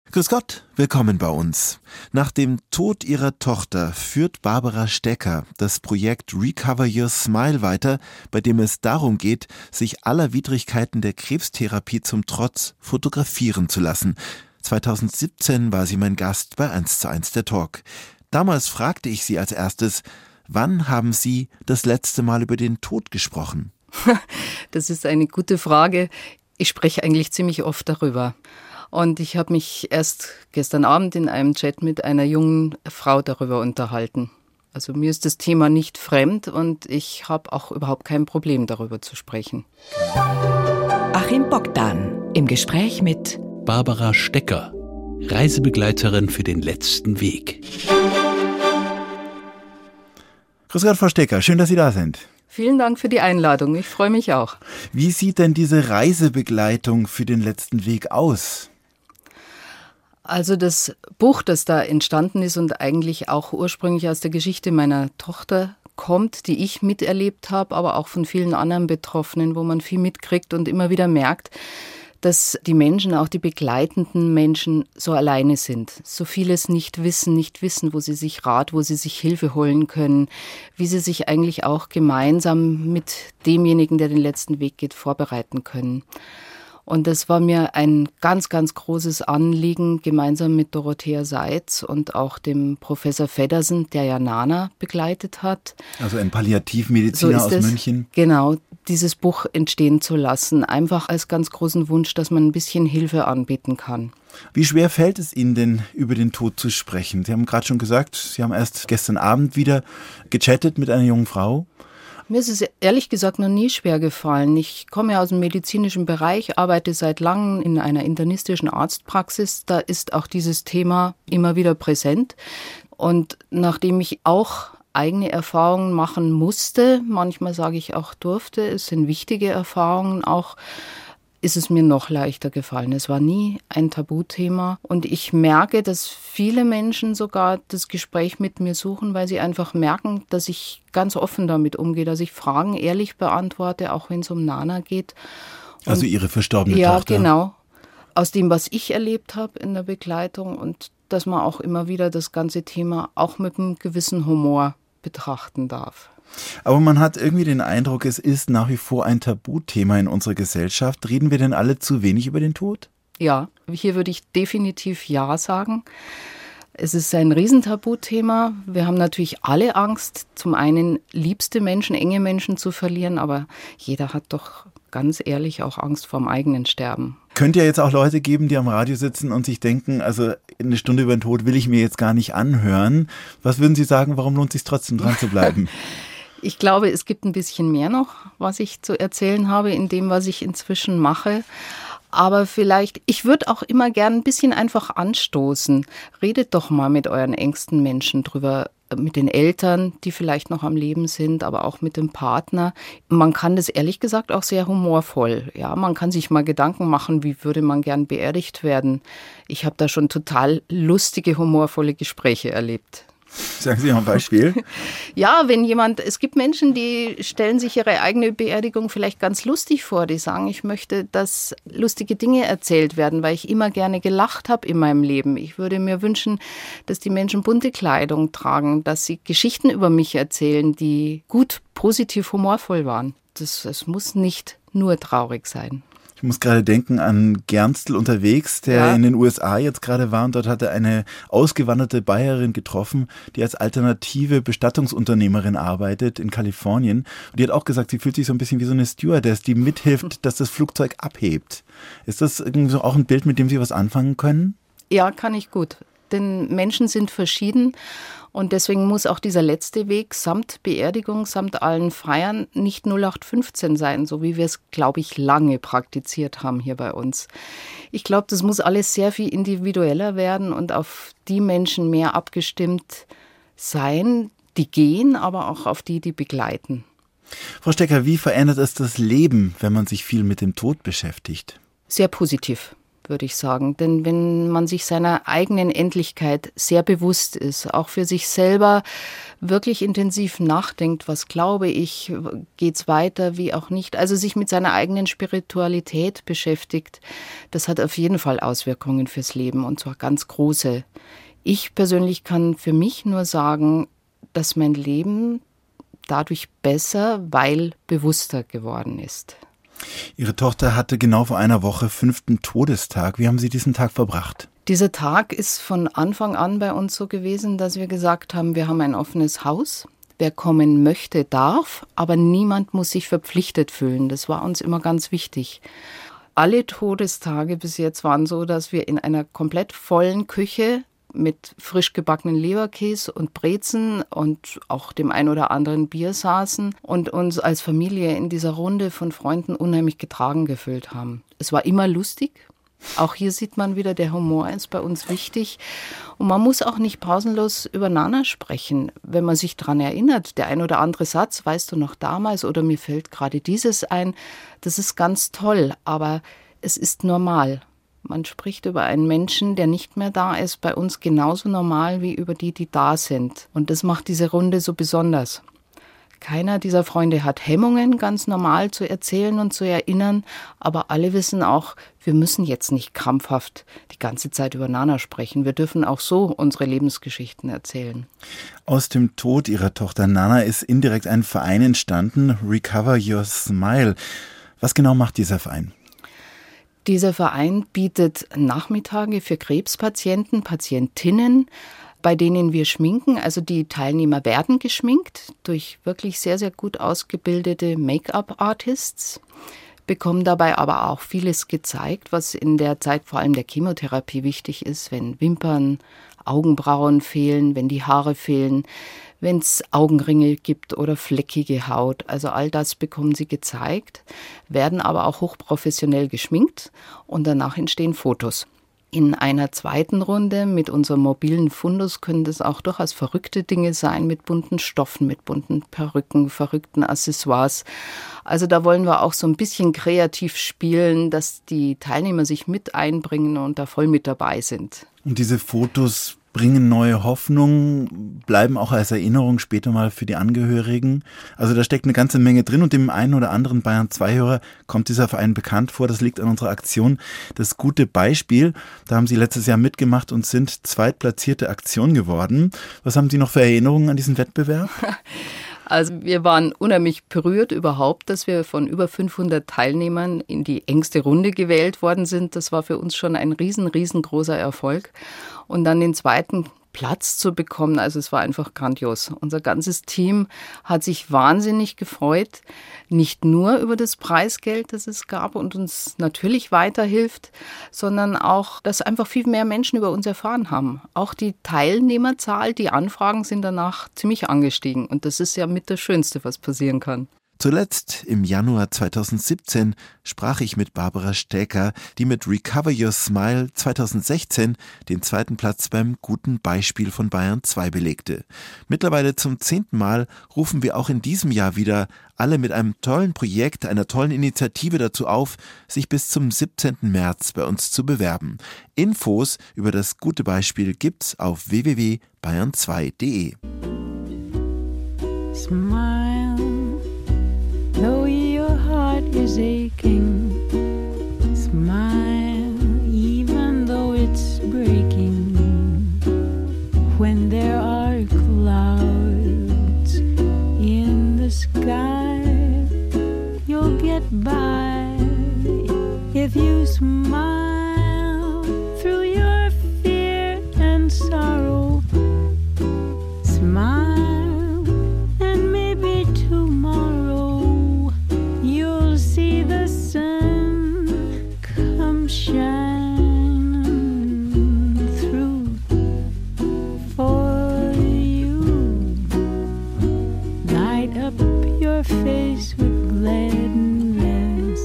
Grüß Gott, willkommen bei uns. Nach dem Tod ihrer Tochter führt Barbara Stecker das Projekt Recover Your Smile weiter, bei dem es darum geht, sich aller Widrigkeiten der Krebstherapie zum Trotz fotografieren zu lassen. 2017 war sie mein Gast bei 1:1 der Talk. Damals fragte ich sie als erstes, wann haben Sie das letzte Mal über den Tod gesprochen? Das ist eine gute Frage. Ich spreche eigentlich ziemlich oft darüber. Und ich habe mich erst gestern Abend in einem Chat mit einer jungen Frau darüber unterhalten. Also mir ist das Thema nicht fremd und ich habe auch überhaupt kein Problem, darüber zu sprechen. Achim Bogdan im Gespräch mit Barbara Stecker, Reisebegleiterin für den letzten Weg. Grüß Gott, Frau Stecker, schön, dass Sie da sind. Vielen Dank für die Einladung, ich freue mich auch. Wie sieht denn diese Reisebegleitung für den letzten Weg aus? Also das Buch, das da entstanden ist und eigentlich auch ursprünglich aus der Geschichte meiner Tochter kommt, die ich miterlebt habe, aber auch von vielen anderen Betroffenen, wo man viel mitkriegt und immer wieder merkt, dass die Menschen, auch die begleitenden Menschen, so alleine sind. So vieles nicht wissen, wo sie sich wo sie sich Hilfe holen können, wie sie sich eigentlich auch gemeinsam mit demjenigen, der den letzten Weg geht, vorbereiten können. Und das war mir ein ganz, ganz großes Anliegen, gemeinsam mit Dorothea Seitz und auch dem Professor Feddersen, der ja Nana begleitet hat. Also ein Palliativmediziner aus München. Genau, dieses Buch entstehen zu lassen. Einfach als ganz großen Wunsch, dass man ein bisschen Hilfe anbieten kann. Wie schwer fällt es Ihnen denn, über den Tod zu sprechen? Sie haben gerade schon gesagt, Sie haben erst gestern Abend wieder gechattet mit einer jungen Frau. Mir ist es ehrlich gesagt noch nie schwer gefallen. Ich komme ja aus dem medizinischen Bereich, arbeite seit langem in einer internistischen Arztpraxis. Da ist auch dieses Thema immer wieder präsent. Und nachdem ich auch eigene Erfahrungen machen musste, manchmal sage ich auch durfte, es sind wichtige Erfahrungen auch, ist es mir noch leichter gefallen. Es war nie ein Tabuthema und ich merke, dass viele Menschen sogar das Gespräch mit mir suchen, weil sie einfach merken, dass ich ganz offen damit umgehe, dass ich Fragen ehrlich beantworte, auch wenn es um Nana geht. Und also Ihre verstorbene Tochter? Ja, genau. Aus dem, was ich erlebt habe in der Begleitung und dass man auch immer wieder das ganze Thema auch mit einem gewissen Humor betrachten darf. Aber man hat irgendwie den Eindruck, es ist nach wie vor ein Tabuthema in unserer Gesellschaft. Reden wir denn alle zu wenig über den Tod? Ja, hier würde ich definitiv ja sagen. Es ist ein Riesentabuthema. Wir haben natürlich alle Angst, zum einen liebste Menschen, enge Menschen zu verlieren, aber jeder hat doch ganz ehrlich auch Angst vorm eigenen Sterben. Könnte ja jetzt auch Leute geben, die am Radio sitzen und sich denken, also eine Stunde über den Tod will ich mir jetzt gar nicht anhören. Was würden Sie sagen, warum lohnt es sich trotzdem dran zu bleiben? Ich glaube, es gibt ein bisschen mehr noch, was ich zu erzählen habe in dem, was ich inzwischen mache. Aber vielleicht, ich würde auch immer gern ein bisschen einfach anstoßen. Redet doch mal mit euren engsten Menschen drüber, mit den Eltern, die vielleicht noch am Leben sind, aber auch mit dem Partner. Man kann das ehrlich gesagt auch sehr humorvoll. Ja, man kann sich mal Gedanken machen, wie würde man gern beerdigt werden. Ich habe da schon total lustige, humorvolle Gespräche erlebt. Sagen Sie mal ein Beispiel. Ja, es gibt Menschen, die stellen sich ihre eigene Beerdigung vielleicht ganz lustig vor. Die sagen, ich möchte, dass lustige Dinge erzählt werden, weil ich immer gerne gelacht habe in meinem Leben. Ich würde mir wünschen, dass die Menschen bunte Kleidung tragen, dass sie Geschichten über mich erzählen, die gut, positiv, humorvoll waren. Es muss nicht nur traurig sein. Ich muss gerade denken an Gernstl unterwegs, der in den USA jetzt gerade war und dort hat er eine ausgewanderte Bayerin getroffen, die als alternative Bestattungsunternehmerin arbeitet in Kalifornien. Und die hat auch gesagt, sie fühlt sich so ein bisschen wie so eine Stewardess, die mithilft, dass das Flugzeug abhebt. Ist das irgendwie so auch ein Bild, mit dem Sie was anfangen können? Ja, kann ich gut. Denn Menschen sind verschieden und deswegen muss auch dieser letzte Weg samt Beerdigung, samt allen Feiern nicht 0815 sein, so wie wir es, glaube ich, lange praktiziert haben hier bei uns. Ich glaube, das muss alles sehr viel individueller werden und auf die Menschen mehr abgestimmt sein, die gehen, aber auch auf die begleiten. Frau Stecker, wie verändert es das Leben, wenn man sich viel mit dem Tod beschäftigt? Sehr positiv, würde ich sagen. Denn wenn man sich seiner eigenen Endlichkeit sehr bewusst ist, auch für sich selber wirklich intensiv nachdenkt, was glaube ich, geht's weiter, wie auch nicht, also sich mit seiner eigenen Spiritualität beschäftigt, das hat auf jeden Fall Auswirkungen fürs Leben, und zwar ganz große. Ich persönlich kann für mich nur sagen, dass mein Leben dadurch besser, weil bewusster geworden ist. Ihre Tochter hatte genau vor einer Woche 5. Todestag. Wie haben Sie diesen Tag verbracht? Dieser Tag ist von Anfang an bei uns so gewesen, dass wir gesagt haben, wir haben ein offenes Haus. Wer kommen möchte, darf, aber niemand muss sich verpflichtet fühlen. Das war uns immer ganz wichtig. Alle Todestage bis jetzt waren so, dass wir in einer komplett vollen Küche mit frisch gebackenen Leberkäse und Brezen und auch dem ein oder anderen Bier saßen und uns als Familie in dieser Runde von Freunden unheimlich getragen gefühlt haben. Es war immer lustig. Auch hier sieht man wieder, der Humor ist bei uns wichtig. Und man muss auch nicht pausenlos über Nana sprechen. Wenn man sich daran erinnert, der ein oder andere Satz, weißt du noch damals, oder mir fällt gerade dieses ein, das ist ganz toll, aber es ist normal. Man spricht über einen Menschen, der nicht mehr da ist, bei uns genauso normal wie über die, die da sind. Und das macht diese Runde so besonders. Keiner dieser Freunde hat Hemmungen, ganz normal zu erzählen und zu erinnern, aber alle wissen auch, wir müssen jetzt nicht krampfhaft die ganze Zeit über Nana sprechen. Wir dürfen auch so unsere Lebensgeschichten erzählen. Aus dem Tod ihrer Tochter Nana ist indirekt ein Verein entstanden, Recover Your Smile. Was genau macht dieser Verein? Dieser Verein bietet Nachmittage für Krebspatienten, Patientinnen, bei denen wir schminken. Also die Teilnehmer werden geschminkt durch wirklich sehr, sehr gut ausgebildete Make-up-Artists, bekommen dabei aber auch vieles gezeigt, was in der Zeit vor allem der Chemotherapie wichtig ist, wenn Wimpern, Augenbrauen fehlen, wenn die Haare fehlen, wenn es Augenringe gibt oder fleckige Haut. Also all das bekommen sie gezeigt, werden aber auch hochprofessionell geschminkt und danach entstehen Fotos. In einer zweiten Runde mit unserem mobilen Fundus können das auch durchaus verrückte Dinge sein, mit bunten Stoffen, mit bunten Perücken, verrückten Accessoires. Also da wollen wir auch so ein bisschen kreativ spielen, dass die Teilnehmer sich mit einbringen und da voll mit dabei sind. Und diese Fotos bringen neue Hoffnung, bleiben auch als Erinnerung später mal für die Angehörigen. Also da steckt eine ganze Menge drin und dem einen oder anderen Bayern-2-Hörer kommt dieser Verein bekannt vor. Das liegt an unserer Aktion Das gute Beispiel. Da haben Sie letztes Jahr mitgemacht und sind zweitplatzierte Aktion geworden. Was haben Sie noch für Erinnerungen an diesen Wettbewerb? Also wir waren unheimlich berührt überhaupt, dass wir von über 500 Teilnehmern in die engste Runde gewählt worden sind. Das war für uns schon ein riesengroßer Erfolg. Und dann den zweiten Platz zu bekommen, also es war einfach grandios. Unser ganzes Team hat sich wahnsinnig gefreut, nicht nur über das Preisgeld, das es gab und uns natürlich weiterhilft, sondern auch, dass einfach viel mehr Menschen über uns erfahren haben. Auch die Teilnehmerzahl, die Anfragen sind danach ziemlich angestiegen und das ist ja mit das Schönste, was passieren kann. Zuletzt im Januar 2017 sprach ich mit Barbara Stäker, die mit Recover Your Smile 2016 den zweiten Platz beim guten Beispiel von Bayern 2 belegte. Mittlerweile zum 10. Mal rufen wir auch in diesem Jahr wieder alle mit einem tollen Projekt, einer tollen Initiative dazu auf, sich bis zum 17. März bei uns zu bewerben. Infos über das gute Beispiel gibt's auf www.bayern2.de. Smile. Though your heart is aching, smile even though it's breaking. When there are clouds in the sky, you'll get by if you smile through your fear and sorrow. Smile. Face with gladness,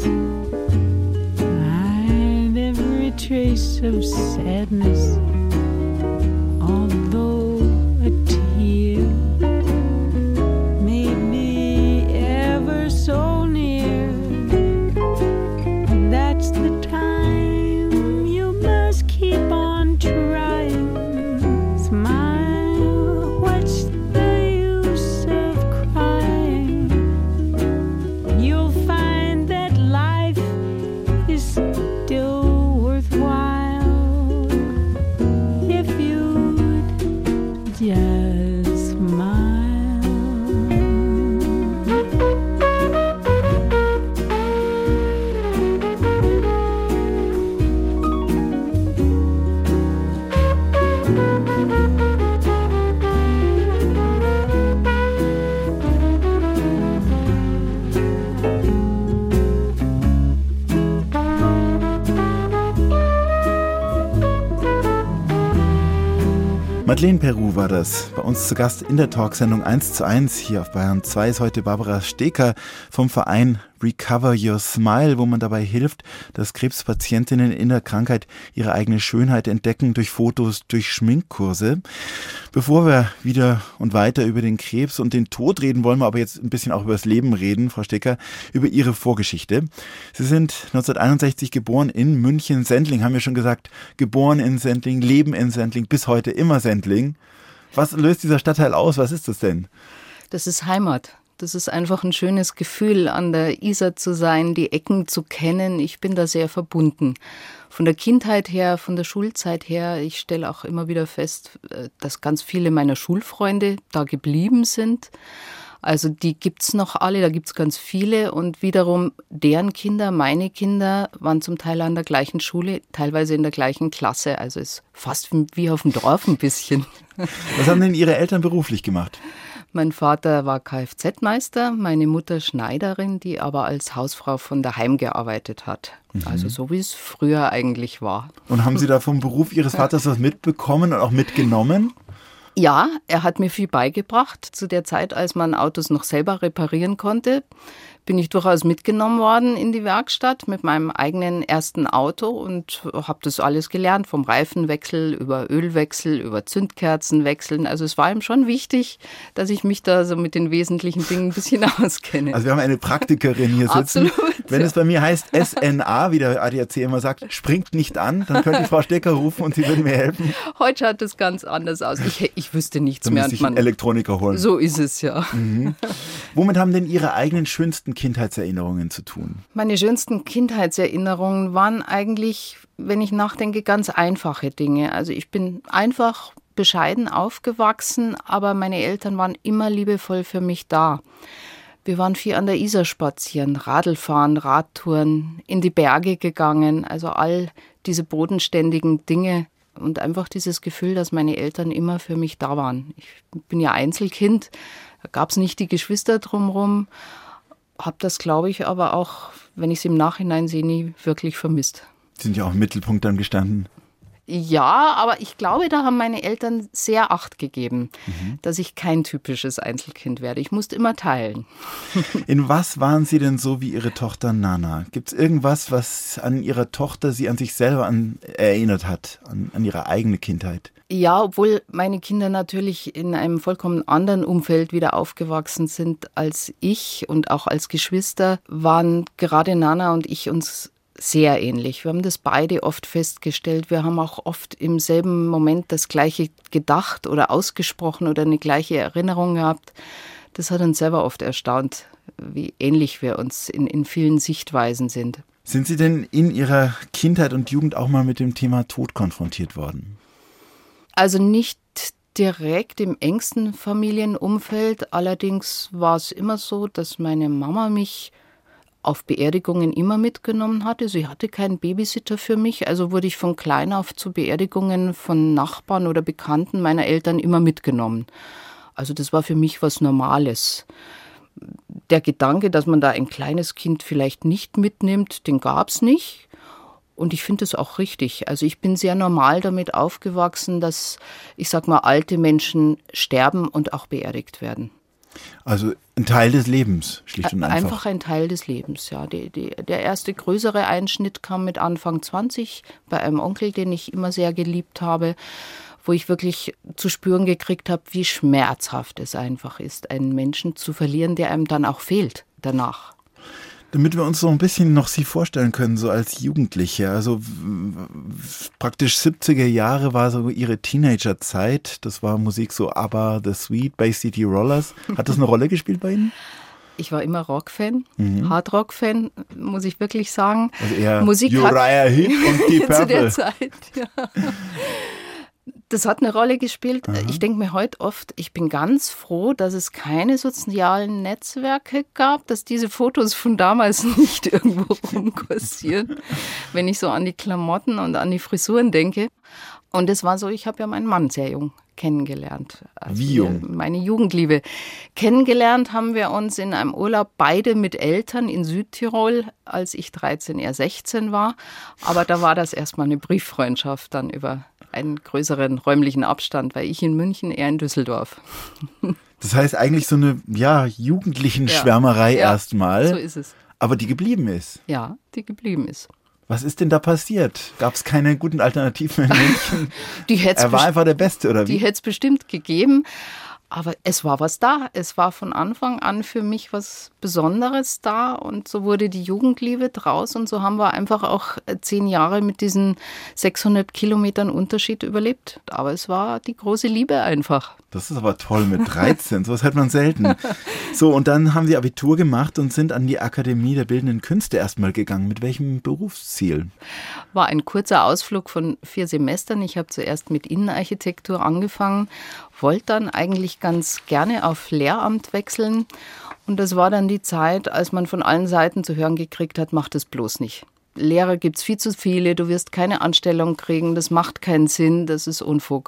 hide every trace of sadness, although a tear may be ever so near. That's the time you Madeleine Peru war das. Bei uns zu Gast in der Talksendung 1:1 hier auf Bayern 2 ist heute Barbara Steker vom Verein Recover Your Smile, wo man dabei hilft, dass Krebspatientinnen in der Krankheit ihre eigene Schönheit entdecken durch Fotos, durch Schminkkurse. Bevor wir wieder und weiter über den Krebs und den Tod reden, wollen wir aber jetzt ein bisschen auch über das Leben reden, Frau Steker, über Ihre Vorgeschichte. Sie sind 1961 geboren in München-Sendling, haben wir schon gesagt, geboren in Sendling, leben in Sendling, bis heute immer Sendling. Was löst dieser Stadtteil aus? Was ist das denn? Das ist Heimat. Das ist einfach ein schönes Gefühl, an der Isar zu sein, die Ecken zu kennen. Ich bin da sehr verbunden. Von der Kindheit her, von der Schulzeit her. Ich stelle auch immer wieder fest, dass ganz viele meiner Schulfreunde da geblieben sind. Also die gibt's noch alle, da gibt's ganz viele. Und wiederum deren Kinder, meine Kinder, waren zum Teil an der gleichen Schule, teilweise in der gleichen Klasse. Also es ist fast wie auf dem Dorf ein bisschen. Was haben denn Ihre Eltern beruflich gemacht? Mein Vater war Kfz-Meister, meine Mutter Schneiderin, die aber als Hausfrau von daheim gearbeitet hat. Also so wie es früher eigentlich war. Und haben Sie da vom Beruf Ihres Vaters was mitbekommen und auch mitgenommen? Ja, er hat mir viel beigebracht. Zu der Zeit, als man Autos noch selber reparieren konnte, bin ich durchaus mitgenommen worden in die Werkstatt mit meinem eigenen ersten Auto und habe das alles gelernt, vom Reifenwechsel über Ölwechsel, über Zündkerzenwechseln. Also es war ihm schon wichtig, dass ich mich da so mit den wesentlichen Dingen ein bisschen auskenne. Also wir haben eine Praktikerin hier sitzen. Absolut, wenn es bei mir heißt SNA, wie der ADAC immer sagt, springt nicht an, dann könnte ich Frau Steker rufen und sie würde mir helfen. Heute schaut das ganz anders aus. Ich wüsste nichts mehr. Da müsste ich einen Elektroniker holen. So ist es, ja. Womit haben denn Ihre eigenen schönsten Kindheitserinnerungen zu tun? Meine schönsten Kindheitserinnerungen waren eigentlich, wenn ich nachdenke, ganz einfache Dinge. Also ich bin einfach bescheiden aufgewachsen, aber meine Eltern waren immer liebevoll für mich da. Wir waren viel an der Isar spazieren, Radl fahren, Radtouren, in die Berge gegangen, also all diese bodenständigen Dinge und einfach dieses Gefühl, dass meine Eltern immer für mich da waren. Ich bin ja Einzelkind, da gab es nicht die Geschwister drumherum. Habe das, glaube ich, aber auch, wenn ich es im Nachhinein sehe, nie wirklich vermisst. Sind ja auch im Mittelpunkt dann gestanden. Ja, aber ich glaube, da haben meine Eltern sehr Acht gegeben, dass ich kein typisches Einzelkind werde. Ich musste immer teilen. In was waren Sie denn so wie Ihre Tochter Nana? Gibt es irgendwas, was an Ihrer Tochter Sie an sich selber erinnert hat, an ihre eigene Kindheit? Ja, obwohl meine Kinder natürlich in einem vollkommen anderen Umfeld wieder aufgewachsen sind als ich und auch als Geschwister, waren gerade Nana und ich uns sehr ähnlich. Wir haben das beide oft festgestellt. Wir haben auch oft im selben Moment das Gleiche gedacht oder ausgesprochen oder eine gleiche Erinnerung gehabt. Das hat uns selber oft erstaunt, wie ähnlich wir uns in vielen Sichtweisen sind. Sind Sie denn in Ihrer Kindheit und Jugend auch mal mit dem Thema Tod konfrontiert worden? Also nicht direkt im engsten Familienumfeld. Allerdings war es immer so, dass meine Mama mich auf Beerdigungen immer mitgenommen hatte. Sie hatte keinen Babysitter für mich, also wurde ich von klein auf zu Beerdigungen von Nachbarn oder Bekannten meiner Eltern immer mitgenommen. Also das war für mich was Normales. Der Gedanke, dass man da ein kleines Kind vielleicht nicht mitnimmt, den gab es nicht. Und ich finde das auch richtig. Also ich bin sehr normal damit aufgewachsen, dass, ich sag mal, alte Menschen sterben und auch beerdigt werden. Also ein Teil des Lebens, schlicht und einfach. Einfach ein Teil des Lebens, ja. Der erste größere Einschnitt kam mit Anfang 20 bei einem Onkel, den ich immer sehr geliebt habe, wo ich wirklich zu spüren gekriegt habe, wie schmerzhaft es einfach ist, einen Menschen zu verlieren, der einem dann auch fehlt danach. Damit wir uns so ein bisschen noch Sie vorstellen können, so als Jugendliche. Also praktisch 70er Jahre war so Ihre Teenagerzeit. Das war Musik so ABBA, The Sweet, Bay City Rollers. Hat das eine Rolle gespielt bei Ihnen? Ich war immer Rock-Fan, Hard-Rock-Fan, muss ich wirklich sagen. Also eher Musik Uriah Heep und die Purple. Zu der Zeit, ja. Das hat eine Rolle gespielt. Aha. Ich denke mir heute oft, ich bin ganz froh, dass es keine sozialen Netzwerke gab, dass diese Fotos von damals nicht irgendwo rumkursieren, wenn ich so an die Klamotten und an die Frisuren denke. Und es war so, ich habe ja meinen Mann sehr jung kennengelernt. Also wie jung? Meine Jugendliebe. Kennengelernt haben wir uns in einem Urlaub beide mit Eltern in Südtirol, als ich 13, er 16 war. Aber da war das erstmal eine Brieffreundschaft dann über einen größeren räumlichen Abstand, weil ich in München, er in Düsseldorf. Das heißt eigentlich so eine jugendlichen Schwärmerei erstmal. So ist es. Aber die geblieben ist. Ja, die geblieben ist. Was ist denn da passiert? Gab es keine guten Alternativen in München? Er war einfach der Beste, oder wie? Die hätte es bestimmt gegeben. Aber es war was da. Es war von Anfang an für mich was Besonderes da. Und so wurde die Jugendliebe draus. Und so haben wir einfach auch 10 Jahre mit diesen 600 Kilometern Unterschied überlebt. Aber es war die große Liebe einfach. Das ist aber toll mit 13. Sowas hört man selten. So, und dann haben Sie Abitur gemacht und sind an die Akademie der Bildenden Künste erstmal gegangen. Mit welchem Berufsziel? War ein kurzer Ausflug von 4 Semestern. Ich habe zuerst mit Innenarchitektur angefangen, wollte dann eigentlich ganz gerne auf Lehramt wechseln. Und das war dann die Zeit, als man von allen Seiten zu hören gekriegt hat, mach das bloß nicht. Lehrer gibt es viel zu viele, du wirst keine Anstellung kriegen, das macht keinen Sinn, das ist Unfug.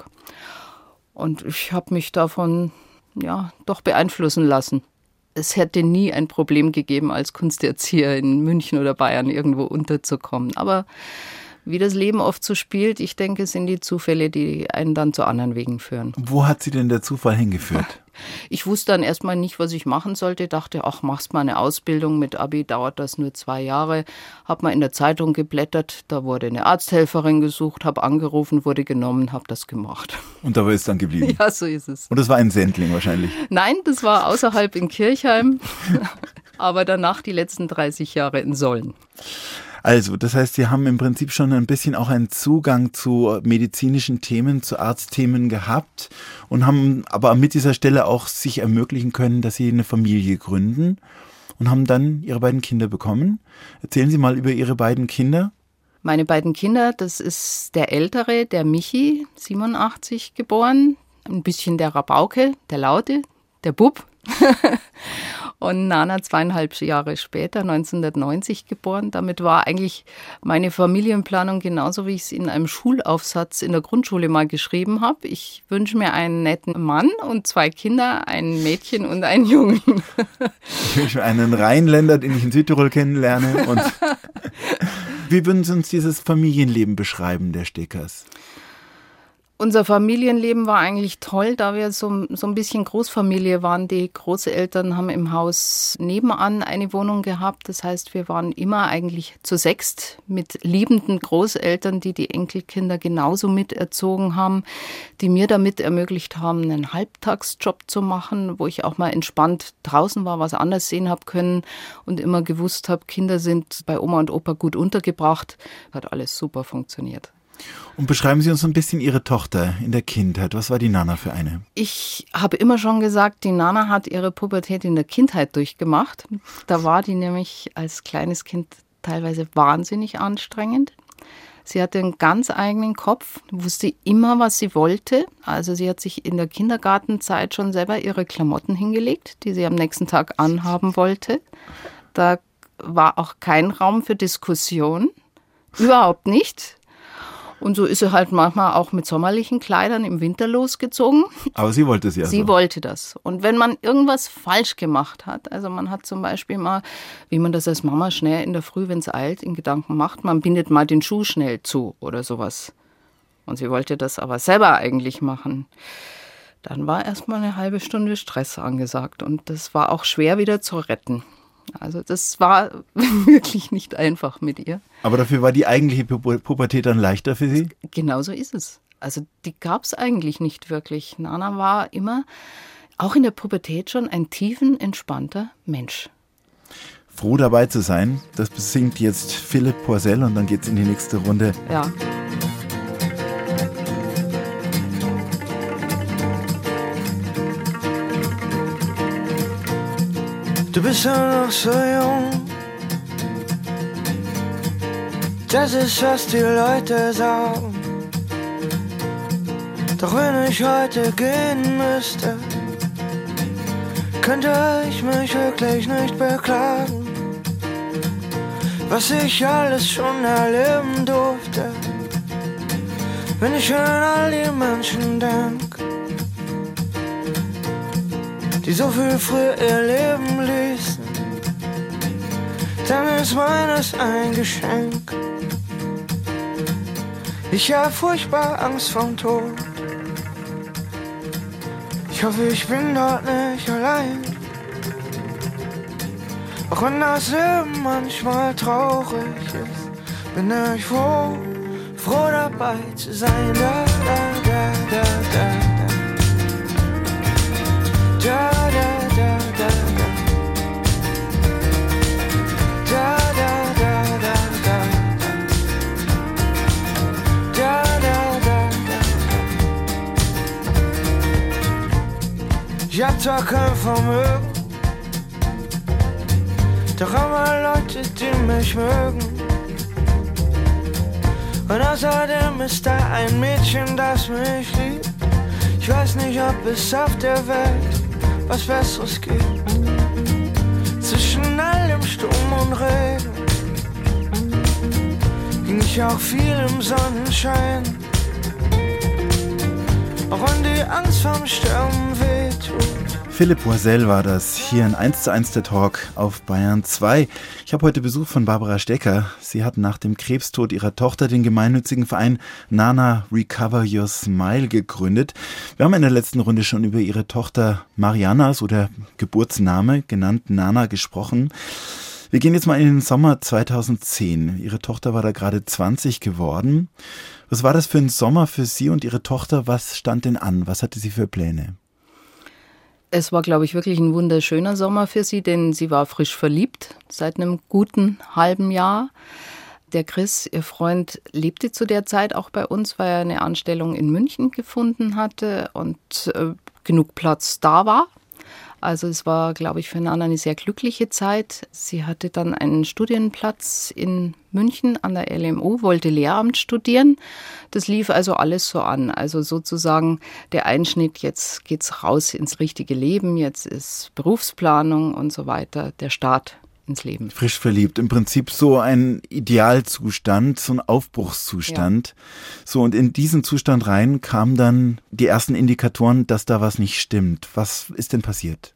Und ich habe mich davon doch beeinflussen lassen. Es hätte nie ein Problem gegeben, als Kunsterzieher in München oder Bayern irgendwo unterzukommen. Aber wie das Leben oft so spielt, ich denke, es sind die Zufälle, die einen dann zu anderen Wegen führen. Wo hat Sie denn der Zufall hingeführt? Ich wusste dann erstmal nicht, was ich machen sollte. Dachte, machst mal eine Ausbildung. Mit Abi dauert das nur 2 Jahre. Hab mal in der Zeitung geblättert. Da wurde eine Arzthelferin gesucht, habe angerufen, wurde genommen, habe das gemacht. Und dabei ist dann geblieben? Ja, so ist es. Und das war in Sendling wahrscheinlich? Nein, das war außerhalb in Kirchheim. Aber danach die letzten 30 Jahre in Solln. Also, das heißt, Sie haben im Prinzip schon ein bisschen auch einen Zugang zu medizinischen Themen, zu Arztthemen gehabt und haben aber mit dieser Stelle auch sich ermöglichen können, dass Sie eine Familie gründen und haben dann Ihre beiden Kinder bekommen. Erzählen Sie mal über Ihre beiden Kinder. Meine beiden Kinder, das ist der Ältere, der Michi, 87 geboren, ein bisschen der Rabauke, der Laute, der Bub. Und Nana 2,5 Jahre später, 1990 geboren. Damit war eigentlich meine Familienplanung genauso, wie ich es in einem Schulaufsatz in der Grundschule mal geschrieben habe. Ich wünsche mir einen netten Mann und 2 Kinder, ein Mädchen und einen Jungen. Ich wünsche mir einen Rheinländer, den ich in Südtirol kennenlerne. Und wie würden Sie uns dieses Familienleben beschreiben, der Steckers? Unser Familienleben war eigentlich toll, da wir so ein bisschen Großfamilie waren. Die Großeltern haben im Haus nebenan eine Wohnung gehabt. Das heißt, wir waren immer eigentlich zu 6 mit liebenden Großeltern, die die Enkelkinder genauso miterzogen haben, die mir damit ermöglicht haben, einen Halbtagsjob zu machen, wo ich auch mal entspannt draußen war, was anders sehen habe können und immer gewusst habe, Kinder sind bei Oma und Opa gut untergebracht. Hat alles super funktioniert. Und beschreiben Sie uns ein bisschen Ihre Tochter in der Kindheit. Was war die Nana für eine? Ich habe immer schon gesagt, die Nana hat ihre Pubertät in der Kindheit durchgemacht. Da war die nämlich als kleines Kind teilweise wahnsinnig anstrengend. Sie hatte einen ganz eigenen Kopf, wusste immer, was sie wollte. Also sie hat sich in der Kindergartenzeit schon selber ihre Klamotten hingelegt, die sie am nächsten Tag anhaben wollte. Da war auch kein Raum für Diskussion, überhaupt nicht. Und so ist sie halt manchmal auch mit sommerlichen Kleidern im Winter losgezogen. Aber sie wollte es ja so. Sie wollte das. Und wenn man irgendwas falsch gemacht hat, also man hat zum Beispiel mal, wie man das als Mama schnell in der Früh, wenn es eilt, in Gedanken macht, man bindet mal den Schuh schnell zu oder sowas. Und sie wollte das aber selber eigentlich machen. Dann war erstmal eine halbe Stunde Stress angesagt und das war auch schwer wieder zu retten. Also das war wirklich nicht einfach mit ihr. Aber dafür war die eigentliche Pubertät dann leichter für Sie? Genau so ist es. Also die gab es eigentlich nicht wirklich. Nana war immer, auch in der Pubertät schon, ein tiefenentspannter Mensch. Froh dabei zu sein, das besingt jetzt Philipp Poisel und dann geht's in die nächste Runde. Ja. Du bist ja noch so jung, das ist, was die Leute sagen. Doch wenn ich heute gehen müsste, könnte ich mich wirklich nicht beklagen. Was ich alles schon erleben durfte, wenn ich an all die Menschen denk, die so viel früher ihr Leben ließen, dann ist meines ein Geschenk. Ich hab furchtbar Angst vorm Tod. Ich hoffe, ich bin dort nicht allein. Auch wenn das Leben manchmal traurig ist, bin ich froh dabei zu sein. Da, da, da, da, da, da, da, da, da, da. Da, da, da, da, da, da, da, da, da. Ich hab zwar kein Vermögen, doch immer Leute, die mich mögen. Und außerdem ist da ein Mädchen, das mich liebt. Ich weiß nicht, ob es auf der Welt was Besseres gibt. Zwischen allem Sturm und Regen ging ich auch viel im Sonnenschein. Auch wenn die Angst vorm Sterben wehtut. Philipp Boisel war das, hier in 1:1 der Talk auf Bayern 2. Ich habe heute Besuch von Barbara Stecker. Sie hat nach dem Krebstod ihrer Tochter den gemeinnützigen Verein Nana Recover Your Smile gegründet. Wir haben in der letzten Runde schon über ihre Tochter Mariana, so der Geburtsname, genannt Nana, gesprochen. Wir gehen jetzt mal in den Sommer 2010. Ihre Tochter war da gerade 20 geworden. Was war das für ein Sommer für Sie und Ihre Tochter? Was stand denn an? Was hatte sie für Pläne? Es war, glaube ich, wirklich ein wunderschöner Sommer für sie, denn sie war frisch verliebt seit einem guten halben Jahr. Der Chris, ihr Freund, lebte zu der Zeit auch bei uns, weil er eine Anstellung in München gefunden hatte und genug Platz da war. Also es war, glaube ich, für Nana eine sehr glückliche Zeit. Sie hatte dann einen Studienplatz in München an der LMU, wollte Lehramt studieren. Das lief also alles so an. Also sozusagen der Einschnitt, jetzt geht's raus ins richtige Leben, jetzt ist Berufsplanung und so weiter, der Start ins Leben. Frisch verliebt, im Prinzip so ein Idealzustand, so ein Aufbruchszustand. Ja. So, und in diesen Zustand rein kamen dann die ersten Indikatoren, dass da was nicht stimmt. Was ist denn passiert?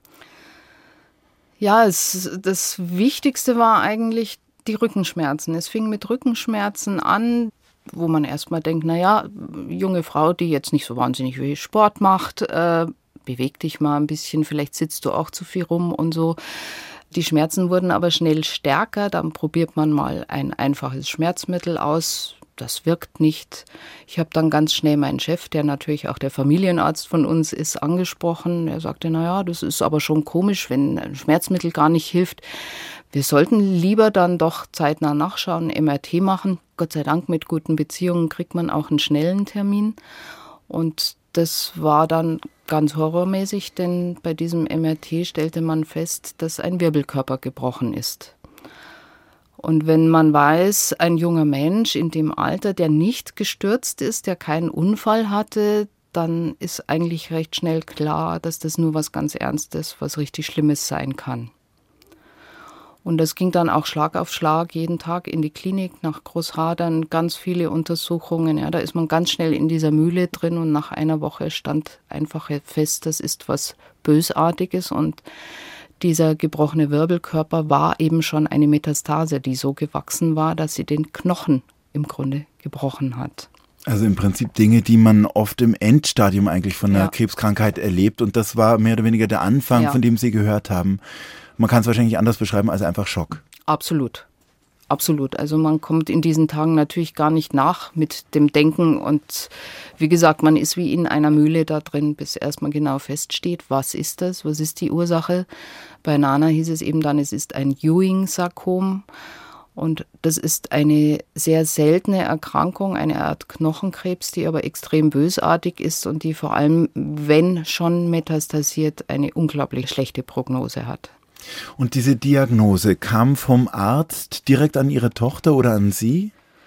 Ja, das Wichtigste war eigentlich die Rückenschmerzen. Es fing mit Rückenschmerzen an, wo man erstmal denkt, naja, junge Frau, die jetzt nicht so wahnsinnig viel Sport macht, beweg dich mal ein bisschen, vielleicht sitzt du auch zu viel rum und so. Die Schmerzen wurden aber schnell stärker, dann probiert man mal ein einfaches Schmerzmittel aus, das wirkt nicht. Ich habe dann ganz schnell meinen Chef, der natürlich auch der Familienarzt von uns ist, angesprochen. Er sagte, naja, das ist aber schon komisch, wenn ein Schmerzmittel gar nicht hilft. Wir sollten lieber dann doch zeitnah nachschauen, MRT machen. Gott sei Dank mit guten Beziehungen kriegt man auch einen schnellen Termin. Und das war dann ganz horrormäßig, denn bei diesem MRT stellte man fest, dass ein Wirbelkörper gebrochen ist. Und wenn man weiß, ein junger Mensch in dem Alter, der nicht gestürzt ist, der keinen Unfall hatte, dann ist eigentlich recht schnell klar, dass das nur was ganz Ernstes, was richtig Schlimmes sein kann. Und das ging dann auch Schlag auf Schlag, jeden Tag in die Klinik nach Großhadern, ganz viele Untersuchungen. Ja, da ist man ganz schnell in dieser Mühle drin und nach einer Woche stand einfach fest, das ist was Bösartiges und dieser gebrochene Wirbelkörper war eben schon eine Metastase, die so gewachsen war, dass sie den Knochen im Grunde gebrochen hat. Also im Prinzip Dinge, die man oft im Endstadium eigentlich von einer Krebskrankheit erlebt und das war mehr oder weniger der Anfang, von dem Sie gehört haben. Man kann es wahrscheinlich anders beschreiben als einfach Schock. Absolut. Absolut. Also man kommt in diesen Tagen natürlich gar nicht nach mit dem Denken und wie gesagt, man ist wie in einer Mühle da drin, bis erstmal genau feststeht, was ist das, was ist die Ursache. Bei Nana hieß es eben dann, es ist ein Ewing-Sarkom und das ist eine sehr seltene Erkrankung, eine Art Knochenkrebs, die aber extrem bösartig ist und die vor allem, wenn schon metastasiert, eine unglaublich schlechte Prognose hat. Und diese Diagnose kam vom Arzt direkt an Ihre Tochter oder an Sie?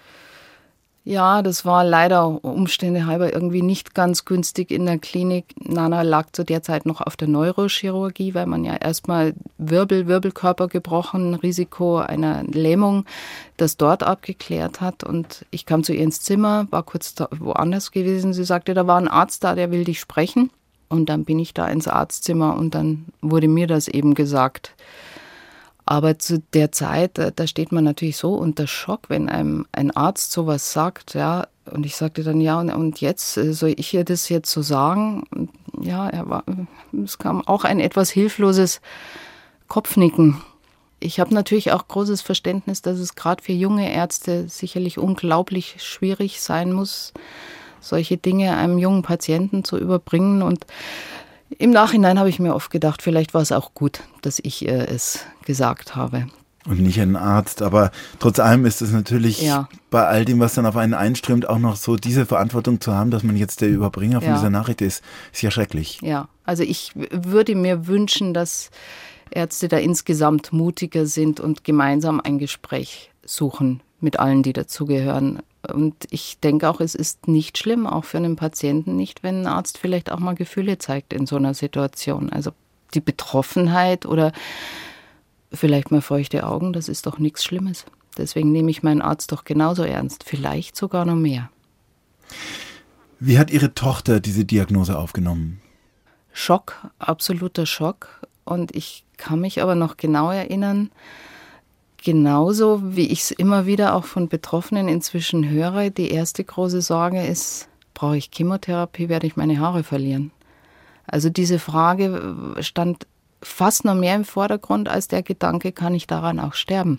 Ja, das war leider Umstände halber irgendwie nicht ganz günstig in der Klinik. Nana lag zu der Zeit noch auf der Neurochirurgie, weil man ja erstmal Wirbelkörper gebrochen, Risiko einer Lähmung, das dort abgeklärt hat. Und ich kam zu ihr ins Zimmer, war kurz woanders gewesen. Sie sagte, da war ein Arzt da, der will dich sprechen. Und dann bin ich da ins Arztzimmer und dann wurde mir das eben gesagt. Aber zu der Zeit, da steht man natürlich so unter Schock, wenn einem ein Arzt sowas sagt, ja, Und ich sagte dann, ja, und jetzt, soll ich ihr das jetzt so sagen? Und ja, es kam auch ein etwas hilfloses Kopfnicken. Ich habe natürlich auch großes Verständnis, dass es gerade für junge Ärzte sicherlich unglaublich schwierig sein muss, solche Dinge einem jungen Patienten zu überbringen. Und im Nachhinein habe ich mir oft gedacht, vielleicht war es auch gut, dass ich ihr es gesagt habe. Und nicht ein Arzt, aber trotz allem ist es natürlich bei all dem, was dann auf einen einströmt, auch noch so diese Verantwortung zu haben, dass man jetzt der Überbringer von dieser Nachricht ist ja schrecklich. Ja, also ich würde mir wünschen, dass Ärzte da insgesamt mutiger sind und gemeinsam ein Gespräch suchen mit allen, die dazugehören. Und ich denke auch, es ist nicht schlimm, auch für einen Patienten nicht, wenn ein Arzt vielleicht auch mal Gefühle zeigt in so einer Situation. Also die Betroffenheit oder vielleicht mal feuchte Augen, das ist doch nichts Schlimmes. Deswegen nehme ich meinen Arzt doch genauso ernst, vielleicht sogar noch mehr. Wie hat Ihre Tochter diese Diagnose aufgenommen? Schock, absoluter Schock. Und ich kann mich aber noch genau erinnern, genauso wie ich es immer wieder auch von Betroffenen inzwischen höre, die erste große Sorge ist, brauche ich Chemotherapie, werde ich meine Haare verlieren? Also diese Frage stand fast noch mehr im Vordergrund als der Gedanke, kann ich daran auch sterben?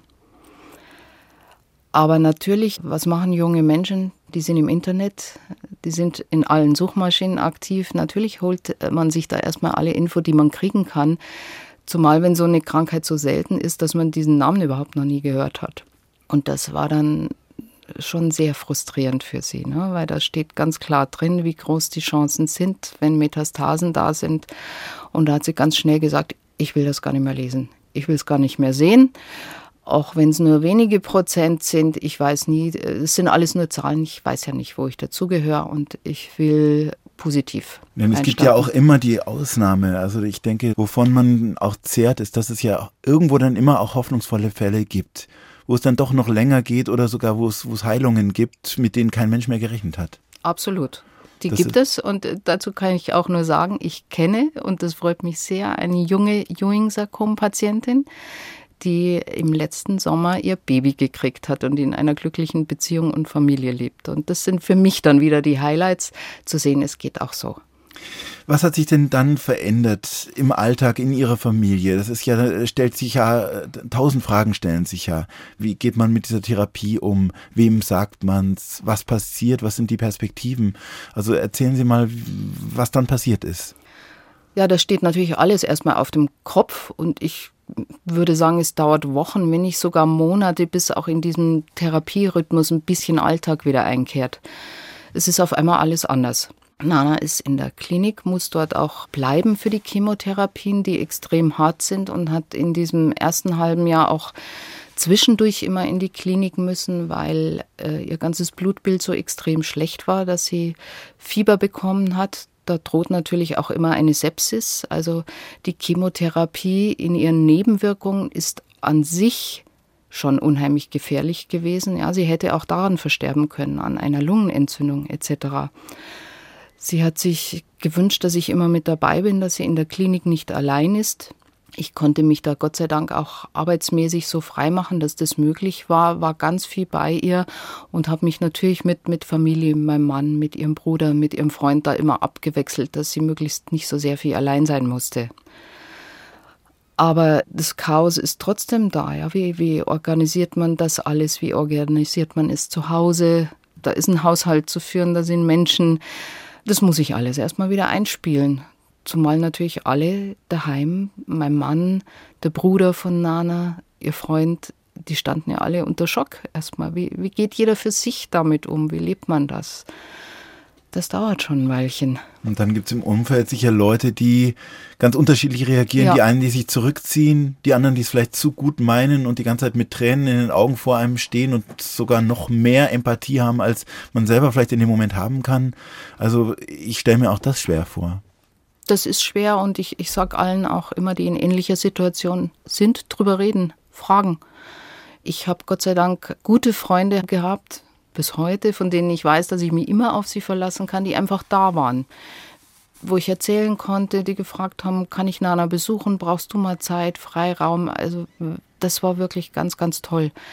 Aber natürlich, was machen junge Menschen? Die sind im Internet, die sind in allen Suchmaschinen aktiv. Natürlich holt man sich da erstmal alle Info, die man kriegen kann. Zumal, wenn so eine Krankheit so selten ist, dass man diesen Namen überhaupt noch nie gehört hat. Und das war dann schon sehr frustrierend für sie, ne? Weil da steht ganz klar drin, wie groß die Chancen sind, wenn Metastasen da sind. Und da hat sie ganz schnell gesagt, ich will das gar nicht mehr lesen. Ich will es gar nicht mehr sehen. Auch wenn es nur wenige Prozent sind, ich weiß nie, es sind alles nur Zahlen, ich weiß ja nicht, wo ich dazugehöre und ich will positiv. Denn es gibt ja auch immer die Ausnahme. Also ich denke, wovon man auch zehrt, ist, dass es ja irgendwo dann immer auch hoffnungsvolle Fälle gibt, wo es dann doch noch länger geht oder sogar wo es Heilungen gibt, mit denen kein Mensch mehr gerechnet hat. Absolut. Die gibt es und dazu kann ich auch nur sagen, ich kenne, und das freut mich sehr, eine junge Ewing-Sarkom-Patientin, die im letzten Sommer ihr Baby gekriegt hat und in einer glücklichen Beziehung und Familie lebt. Und das sind für mich dann wieder die Highlights, zu sehen, es geht auch so. Was hat sich denn dann verändert im Alltag, in Ihrer Familie? Das ist ja, stellt sich ja, 1000 Fragen stellen sich ja. Wie geht man mit dieser Therapie um? Wem sagt man's? Was passiert? Was sind die Perspektiven? Also erzählen Sie mal, was dann passiert ist. Ja, das steht natürlich alles erstmal auf dem Kopf und ich würde sagen, es dauert Wochen, wenn nicht sogar Monate, bis auch in diesem Therapierhythmus ein bisschen Alltag wieder einkehrt. Es ist auf einmal alles anders. Nana ist in der Klinik, muss dort auch bleiben für die Chemotherapien, die extrem hart sind, und hat in diesem ersten halben Jahr auch zwischendurch immer in die Klinik müssen, weil ihr ganzes Blutbild so extrem schlecht war, dass sie Fieber bekommen hat. Da droht natürlich auch immer eine Sepsis. Also die Chemotherapie in ihren Nebenwirkungen ist an sich schon unheimlich gefährlich gewesen. Ja, sie hätte auch daran versterben können, an einer Lungenentzündung etc. Sie hat sich gewünscht, dass ich immer mit dabei bin, dass sie in der Klinik nicht allein ist. Ich konnte mich da Gott sei Dank auch arbeitsmäßig so freimachen, dass das möglich war, war ganz viel bei ihr und habe mich natürlich mit Familie, meinem Mann, mit ihrem Bruder, mit ihrem Freund da immer abgewechselt, dass sie möglichst nicht so sehr viel allein sein musste. Aber das Chaos ist trotzdem da. Ja? Wie organisiert man das alles? Wie organisiert man es zu Hause? Da ist ein Haushalt zu führen, da sind Menschen. Das muss ich alles erstmal wieder einspielen. Zumal natürlich alle daheim, mein Mann, der Bruder von Nana, ihr Freund, die standen ja alle unter Schock erstmal. Wie geht jeder für sich damit um? Wie lebt man das? Das dauert schon ein Weilchen. Und dann gibt es im Umfeld sicher Leute, die ganz unterschiedlich reagieren. Ja. Die einen, die sich zurückziehen, die anderen, die es vielleicht zu gut meinen und die ganze Zeit mit Tränen in den Augen vor einem stehen und sogar noch mehr Empathie haben, als man selber vielleicht in dem Moment haben kann. Also ich stelle mir auch das schwer vor. Das ist schwer und ich sage allen auch immer, die in ähnlicher Situation sind, drüber reden, fragen. Ich habe Gott sei Dank gute Freunde gehabt, bis heute, von denen ich weiß, dass ich mich immer auf sie verlassen kann, die einfach da waren. Wo ich erzählen konnte, die gefragt haben, kann ich Nana besuchen, brauchst du mal Zeit, Freiraum? Also das war wirklich ganz, ganz toll.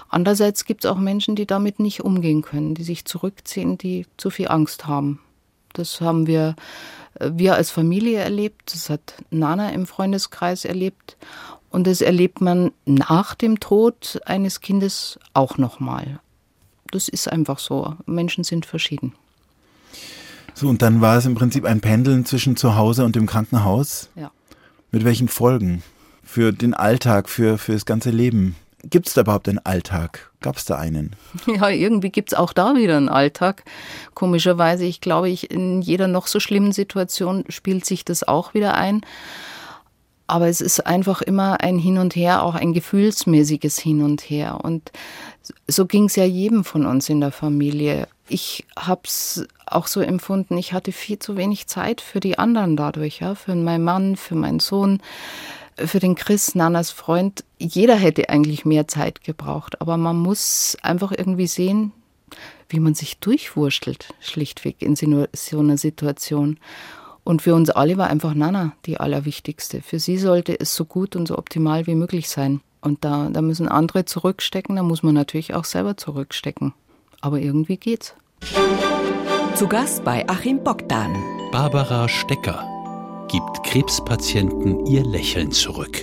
Andererseits gibt es auch Menschen, die damit nicht umgehen können, die sich zurückziehen, die zu viel Angst haben. Das haben wir als Familie erlebt, das hat Nana im Freundeskreis erlebt und das erlebt man nach dem Tod eines Kindes auch nochmal. Das ist einfach so. Menschen sind verschieden. So, und dann war es im Prinzip ein Pendeln zwischen zu Hause und dem Krankenhaus? Ja. Mit welchen Folgen? Für den Alltag, für das ganze Leben? Gibt es da überhaupt einen Alltag? Gab es da einen? Ja, irgendwie gibt es auch da wieder einen Alltag. Komischerweise, ich glaube, in jeder noch so schlimmen Situation spielt sich das auch wieder ein. Aber es ist einfach immer ein Hin und Her, auch ein gefühlsmäßiges Hin und Her. Und so ging es ja jedem von uns in der Familie. Ich habe es auch so empfunden, ich hatte viel zu wenig Zeit für die anderen dadurch, ja, für meinen Mann, für meinen Sohn, für den Chris, Nanas Freund. Jeder hätte eigentlich mehr Zeit gebraucht, aber man muss einfach irgendwie sehen, wie man sich durchwurstelt, schlichtweg in so einer Situation. Und für uns alle war einfach Nana die allerwichtigste. Für sie sollte es so gut und so optimal wie möglich sein. Und da müssen andere zurückstecken, da muss man natürlich auch selber zurückstecken. Aber irgendwie geht's. Zu Gast bei Achim Bogdan. Barbara Stecker gibt Krebspatienten ihr Lächeln zurück.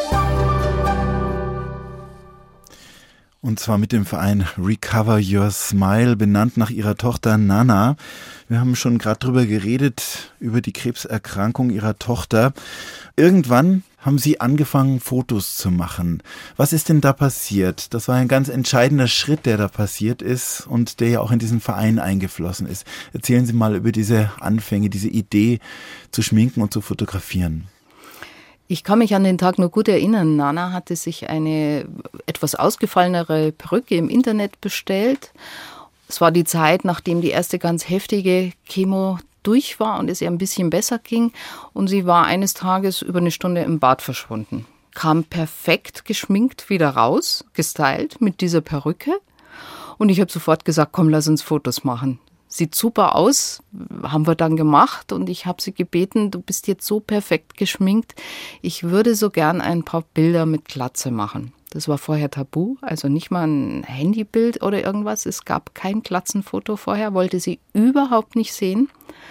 Und zwar mit dem Verein Recover Your Smile, benannt nach ihrer Tochter Nana. Wir haben schon gerade drüber geredet, über die Krebserkrankung ihrer Tochter. Irgendwann haben Sie angefangen, Fotos zu machen. Was ist denn da passiert? Das war ein ganz entscheidender Schritt, der da passiert ist und der ja auch in diesen Verein eingeflossen ist. Erzählen Sie mal über diese Anfänge, diese Idee zu schminken und zu fotografieren. Ich kann mich an den Tag nur gut erinnern. Nana hatte sich eine etwas ausgefallenere Perücke im Internet bestellt. Es war die Zeit, nachdem die erste ganz heftige Chemo durch war und es ihr ein bisschen besser ging. Und sie war eines Tages über eine Stunde im Bad verschwunden. Kam perfekt geschminkt wieder raus, gestylt mit dieser Perücke. Und ich habe sofort gesagt, komm, lass uns Fotos machen. Sieht super aus, haben wir dann gemacht und ich habe sie gebeten, du bist jetzt so perfekt geschminkt, ich würde so gern ein paar Bilder mit Glatze machen. Das war vorher tabu, also nicht mal ein Handybild oder irgendwas, es gab kein Glatzenfoto vorher, wollte sie überhaupt nicht sehen.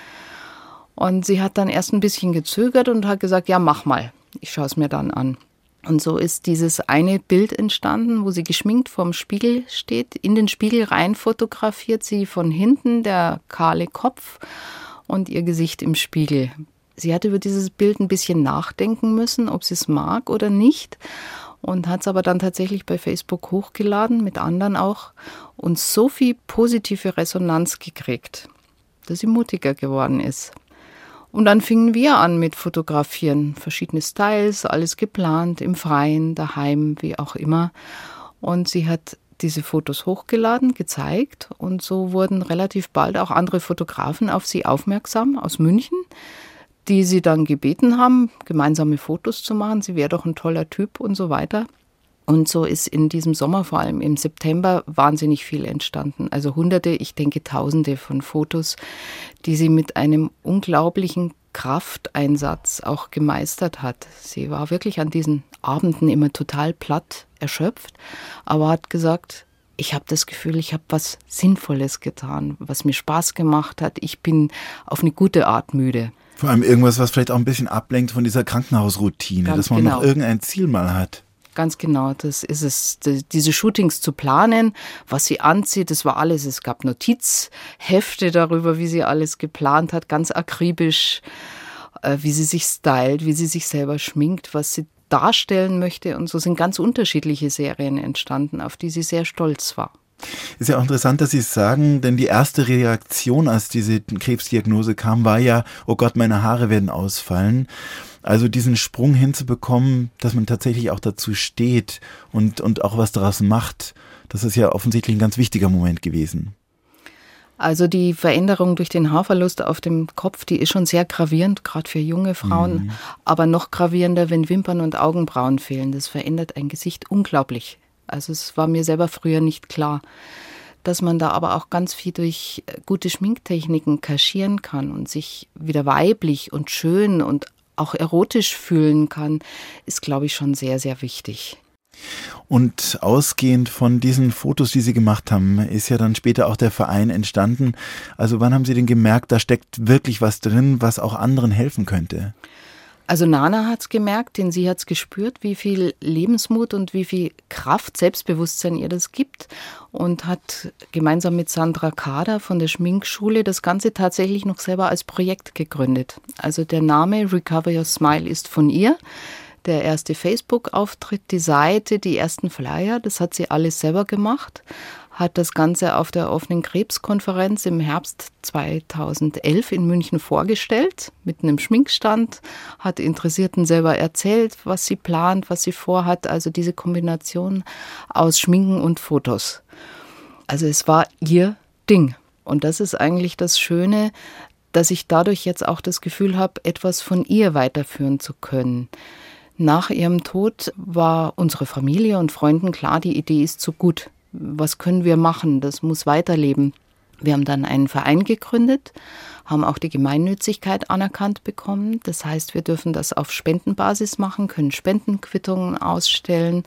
Und sie hat dann erst ein bisschen gezögert und hat gesagt, ja mach mal, ich schaue es mir dann an. Und so ist dieses eine Bild entstanden, wo sie geschminkt vorm Spiegel steht. In den Spiegel rein fotografiert sie von hinten der kahle Kopf und ihr Gesicht im Spiegel. Sie hat über dieses Bild ein bisschen nachdenken müssen, ob sie es mag oder nicht. Und hat es aber dann tatsächlich bei Facebook hochgeladen, mit anderen auch. Und so viel positive Resonanz gekriegt, dass sie mutiger geworden ist. Und dann fingen wir an mit Fotografieren, verschiedene Styles, alles geplant, im Freien, daheim, wie auch immer. Und sie hat diese Fotos hochgeladen, gezeigt und so wurden relativ bald auch andere Fotografen auf sie aufmerksam aus München, die sie dann gebeten haben, gemeinsame Fotos zu machen. Sie wäre doch ein toller Typ und so weiter. Und so ist in diesem Sommer, vor allem im September, wahnsinnig viel entstanden. Also Hunderte, ich denke Tausende von Fotos, die sie mit einem unglaublichen Krafteinsatz auch gemeistert hat. Sie war wirklich an diesen Abenden immer total platt, erschöpft, aber hat gesagt, ich habe das Gefühl, ich habe was Sinnvolles getan, was mir Spaß gemacht hat. Ich bin auf eine gute Art müde. Vor allem irgendwas, was vielleicht auch ein bisschen ablenkt von dieser Krankenhausroutine, Ganz dass man genau. noch irgendein Ziel mal hat. Ganz genau, das ist es. Diese Shootings zu planen, was sie anzieht, das war alles. Es gab Notizhefte darüber, wie sie alles geplant hat, ganz akribisch, wie sie sich stylt, wie sie sich selber schminkt, was sie darstellen möchte. Und so sind ganz unterschiedliche Serien entstanden, auf die sie sehr stolz war. Ist ja auch interessant, dass Sie es sagen, denn die erste Reaktion, als diese Krebsdiagnose kam, war ja, oh Gott, meine Haare werden ausfallen. Also diesen Sprung hinzubekommen, dass man tatsächlich auch dazu steht und auch was daraus macht, das ist ja offensichtlich ein ganz wichtiger Moment gewesen. Also die Veränderung durch den Haarverlust auf dem Kopf, die ist schon sehr gravierend, gerade für junge Frauen. Aber noch gravierender, wenn Wimpern und Augenbrauen fehlen. Das verändert ein Gesicht unglaublich. Also es war mir selber früher nicht klar, dass man da aber auch ganz viel durch gute Schminktechniken kaschieren kann und sich wieder weiblich und schön und auch erotisch fühlen kann, ist, glaube ich, schon sehr, sehr wichtig. Und ausgehend von diesen Fotos, die Sie gemacht haben, ist ja dann später auch der Verein entstanden. Also wann haben Sie denn gemerkt, da steckt wirklich was drin, was auch anderen helfen könnte? Also Nana hat's gemerkt, denn sie hat's gespürt, wie viel Lebensmut und wie viel Kraft, Selbstbewusstsein ihr das gibt und hat gemeinsam mit Sandra Kader von der Schminkschule das Ganze tatsächlich noch selber als Projekt gegründet. Also der Name Recover Your Smile ist von ihr. Der erste Facebook-Auftritt, die Seite, die ersten Flyer, das hat sie alles selber gemacht. Hat das Ganze auf der offenen Krebskonferenz im Herbst 2011 in München vorgestellt, mit einem Schminkstand, hat Interessierten selber erzählt, was sie plant, was sie vorhat, also diese Kombination aus Schminken und Fotos. Also es war ihr Ding. Und das ist eigentlich das Schöne, dass ich dadurch jetzt auch das Gefühl habe, etwas von ihr weiterführen zu können. Nach ihrem Tod war unsere Familie und Freunden klar, die Idee ist zu gut. Was können wir machen? Das muss weiterleben. Wir haben dann einen Verein gegründet, haben auch die Gemeinnützigkeit anerkannt bekommen. Das heißt, wir dürfen das auf Spendenbasis machen, können Spendenquittungen ausstellen.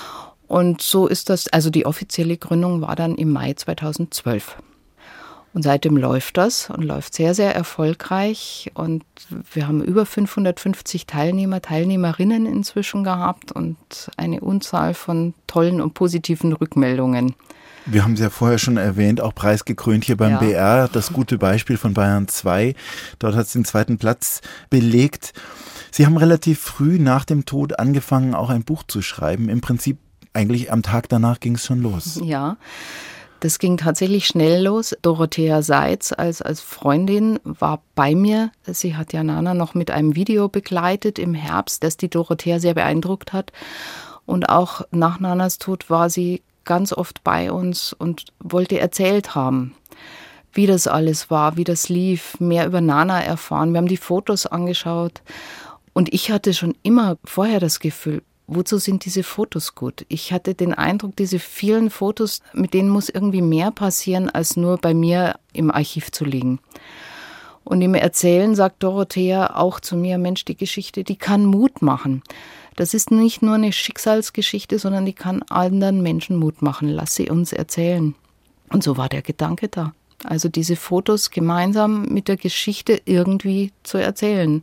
Und so ist das, also die offizielle Gründung war dann im Mai 2012. Und seitdem läuft das und läuft sehr, sehr erfolgreich. Und wir haben über 550 Teilnehmer, Teilnehmerinnen inzwischen gehabt und eine Unzahl von tollen und positiven Rückmeldungen. Wir haben es ja vorher schon erwähnt, auch preisgekrönt hier beim BR, das gute Beispiel von Bayern 2. Dort hat es den 2. Platz belegt. Sie haben relativ früh nach dem Tod angefangen, auch ein Buch zu schreiben. Im Prinzip eigentlich am Tag danach ging es schon los. Ja. Das ging tatsächlich schnell los. Dorothea Seitz als Freundin war bei mir. Sie hat ja Nana noch mit einem Video begleitet im Herbst, das die Dorothea sehr beeindruckt hat. Und auch nach Nanas Tod war sie ganz oft bei uns und wollte erzählt haben, wie das alles war, wie das lief, mehr über Nana erfahren. Wir haben die Fotos angeschaut. Und ich hatte schon immer vorher das Gefühl, wozu sind diese Fotos gut? Ich hatte den Eindruck, diese vielen Fotos, mit denen muss irgendwie mehr passieren, als nur bei mir im Archiv zu liegen. Und im Erzählen sagt Dorothea auch zu mir, Mensch, die Geschichte, die kann Mut machen. Das ist nicht nur eine Schicksalsgeschichte, sondern die kann anderen Menschen Mut machen. Lass sie uns erzählen. Und so war der Gedanke da. Also diese Fotos gemeinsam mit der Geschichte irgendwie zu erzählen.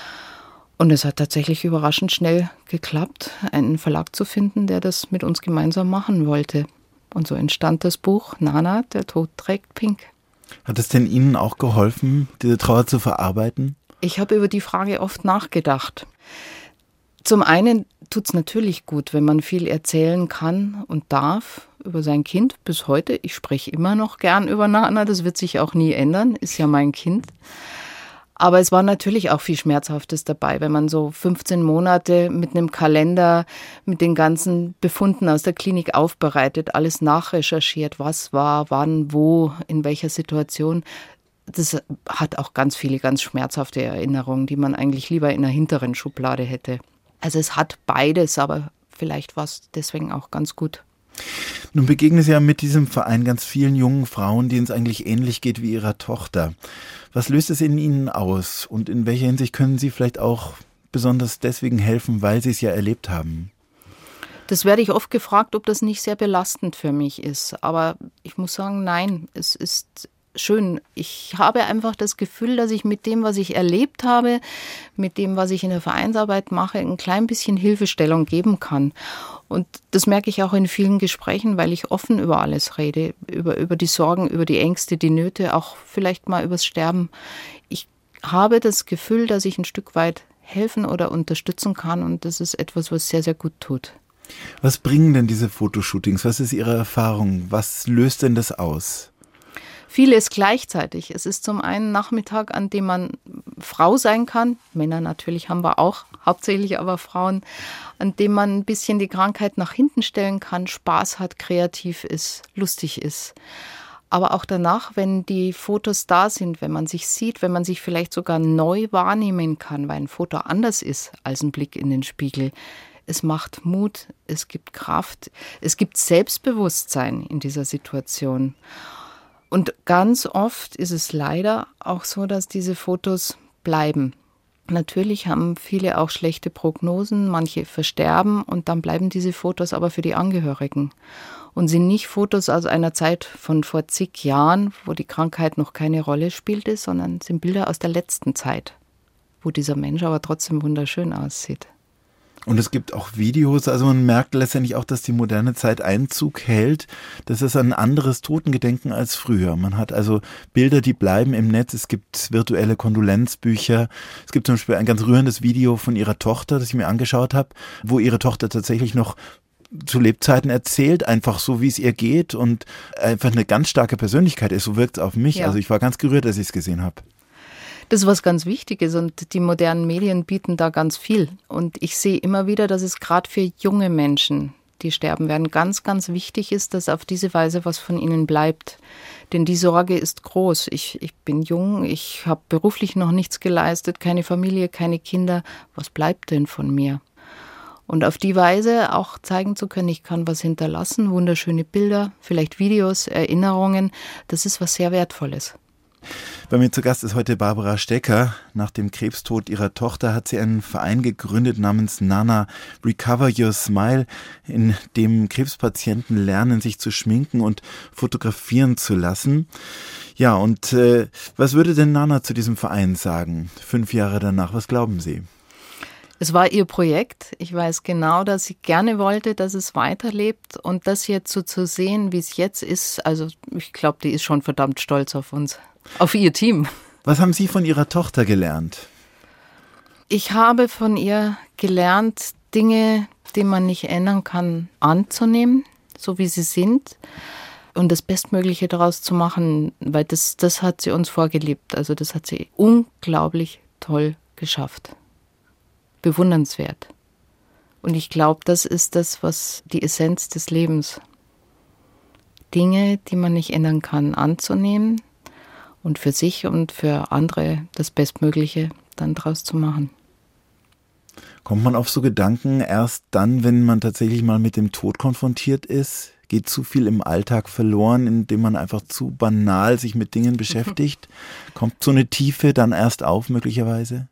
Und es hat tatsächlich überraschend schnell geklappt, einen Verlag zu finden, der das mit uns gemeinsam machen wollte. Und so entstand das Buch Nana, der Tod trägt Pink. Hat es denn Ihnen auch geholfen, diese Trauer zu verarbeiten? Ich habe über die Frage oft nachgedacht. Zum einen tut es natürlich gut, wenn man viel erzählen kann und darf über sein Kind. Bis heute, ich spreche immer noch gern über Nana, das wird sich auch nie ändern, ist ja mein Kind. Aber es war natürlich auch viel Schmerzhaftes dabei, wenn man so 15 Monate mit einem Kalender, mit den ganzen Befunden aus der Klinik aufbereitet, alles nachrecherchiert, was war, wann, wo, in welcher Situation. Das hat auch ganz viele ganz schmerzhafte Erinnerungen, die man eigentlich lieber in einer hinteren Schublade hätte. Also es hat beides, aber vielleicht war es deswegen auch ganz gut. Nun begegnen Sie ja mit diesem Verein ganz vielen jungen Frauen, denen es eigentlich ähnlich geht wie Ihrer Tochter. Was löst es in Ihnen aus und in welcher Hinsicht können Sie vielleicht auch besonders deswegen helfen, weil Sie es ja erlebt haben? Das werde ich oft gefragt, ob das nicht sehr belastend für mich ist. Aber ich muss sagen, nein, es ist schön. Ich habe einfach das Gefühl, dass ich mit dem, was ich erlebt habe, mit dem, was ich in der Vereinsarbeit mache, ein klein bisschen Hilfestellung geben kann. Und das merke ich auch in vielen Gesprächen, weil ich offen über alles rede, über die Sorgen, über die Ängste, die Nöte, auch vielleicht mal übers Sterben. Ich habe das Gefühl, dass ich ein Stück weit helfen oder unterstützen kann und das ist etwas, was sehr, sehr gut tut. Was bringen denn diese Fotoshootings? Was ist Ihre Erfahrung? Was löst denn das aus? Vieles gleichzeitig. Es ist zum einen Nachmittag, an dem man Frau sein kann. Männer natürlich haben wir auch, hauptsächlich aber Frauen, an dem man ein bisschen die Krankheit nach hinten stellen kann, Spaß hat, kreativ ist, lustig ist. Aber auch danach, wenn die Fotos da sind, wenn man sich sieht, wenn man sich vielleicht sogar neu wahrnehmen kann, weil ein Foto anders ist als ein Blick in den Spiegel. Es macht Mut, es gibt Kraft, es gibt Selbstbewusstsein in dieser Situation. Und ganz oft ist es leider auch so, dass diese Fotos bleiben. Natürlich haben viele auch schlechte Prognosen, manche versterben und dann bleiben diese Fotos aber für die Angehörigen und sind nicht Fotos aus einer Zeit von vor zig Jahren, wo die Krankheit noch keine Rolle spielte, sondern sind Bilder aus der letzten Zeit, wo dieser Mensch aber trotzdem wunderschön aussieht. Und es gibt auch Videos, also man merkt letztendlich auch, dass die moderne Zeit Einzug hält. Das ist ein anderes Totengedenken als früher. Man hat also Bilder, die bleiben im Netz. Es gibt virtuelle Kondolenzbücher. Es gibt zum Beispiel ein ganz rührendes Video von ihrer Tochter, das ich mir angeschaut habe, wo ihre Tochter tatsächlich noch zu Lebzeiten erzählt, einfach so, wie es ihr geht und einfach eine ganz starke Persönlichkeit ist. So wirkt es auf mich. Ja. Also ich war ganz gerührt, als ich es gesehen habe. Das ist was ganz Wichtiges und die modernen Medien bieten da ganz viel. Und ich sehe immer wieder, dass es gerade für junge Menschen, die sterben werden, ganz, ganz wichtig ist, dass auf diese Weise was von ihnen bleibt. Denn die Sorge ist groß. Ich bin jung, ich habe beruflich noch nichts geleistet, keine Familie, keine Kinder. Was bleibt denn von mir? Und auf die Weise auch zeigen zu können, ich kann was hinterlassen, wunderschöne Bilder, vielleicht Videos, Erinnerungen, das ist was sehr Wertvolles. Bei mir zu Gast ist heute Barbara Stecker. Nach dem Krebstod ihrer Tochter hat sie einen Verein gegründet namens Nana Recover Your Smile, in dem Krebspatienten lernen, sich zu schminken und fotografieren zu lassen. Ja, und was würde denn Nana zu diesem Verein sagen, 5 Jahre danach? Was glauben Sie? Es war ihr Projekt. Ich weiß genau, dass sie gerne wollte, dass es weiterlebt. Und das jetzt so zu sehen, wie es jetzt ist, also ich glaube, die ist schon verdammt stolz auf uns, auf ihr Team. Was haben Sie von Ihrer Tochter gelernt? Ich habe von ihr gelernt, Dinge, die man nicht ändern kann, anzunehmen, so wie sie sind. Und das Bestmögliche daraus zu machen, weil das hat sie uns vorgelebt. Also das hat sie unglaublich toll geschafft. Bewundernswert. Und ich glaube, das ist das, was die Essenz des Lebens. Dinge, die man nicht ändern kann, anzunehmen und für sich und für andere das Bestmögliche dann draus zu machen. Kommt man auf so Gedanken erst dann, wenn man tatsächlich mal mit dem Tod konfrontiert ist? Geht zu viel im Alltag verloren, indem man einfach zu banal sich mit Dingen beschäftigt? Kommt so eine Tiefe dann erst auf, möglicherweise?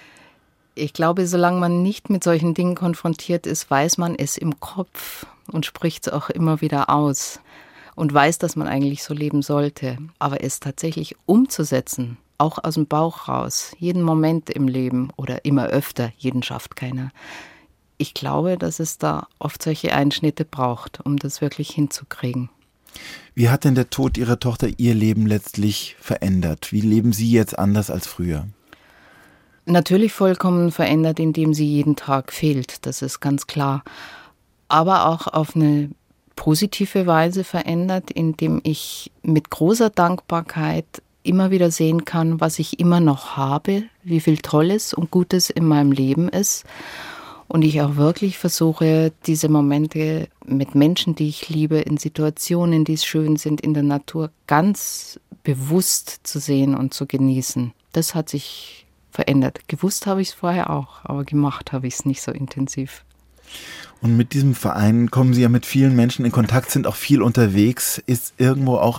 Ich glaube, solange man nicht mit solchen Dingen konfrontiert ist, weiß man es im Kopf und spricht es auch immer wieder aus und weiß, dass man eigentlich so leben sollte. Aber es tatsächlich umzusetzen, auch aus dem Bauch raus, jeden Moment im Leben oder immer öfter, jeden schafft keiner. Ich glaube, dass es da oft solche Einschnitte braucht, um das wirklich hinzukriegen. Wie hat denn der Tod Ihrer Tochter Ihr Leben letztlich verändert? Wie leben Sie jetzt anders als früher? Natürlich vollkommen verändert, indem sie jeden Tag fehlt, das ist ganz klar. Aber auch auf eine positive Weise verändert, indem ich mit großer Dankbarkeit immer wieder sehen kann, was ich immer noch habe, wie viel Tolles und Gutes in meinem Leben ist. Und ich auch wirklich versuche, diese Momente mit Menschen, die ich liebe, in Situationen, die schön sind, in der Natur, ganz bewusst zu sehen und zu genießen. Das hat sich verändert. Gewusst habe ich es vorher auch, aber gemacht habe ich es nicht so intensiv. Und mit diesem Verein kommen Sie ja mit vielen Menschen in Kontakt, sind auch viel unterwegs. Ist irgendwo auch